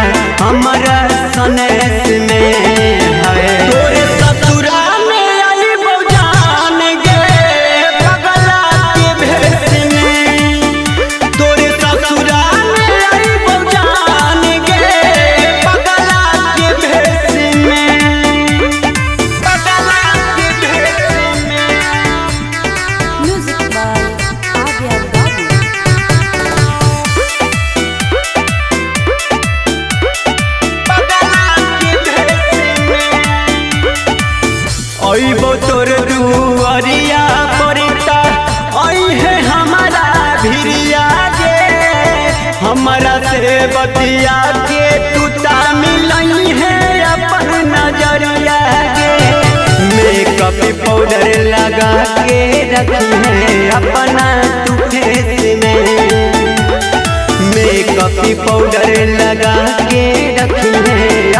हमारा सनेस में है। तोरे ससुरा में आई बौजान गे पगला के भेष में, तोरे ससुरा में आई बौजान गे पगला के भेष में, पगला के भेष में। Music by Adya Babu. अइबो तोर दुआरिया परिता अइहे हमारा भिरिया गे, हमारा से बतिया के तूता मिलई है अपन नजरिया गे। मेकअप पाउडर लगा के रखी है अपना तू फेस में, मेकअप पाउडर लगा के रखी है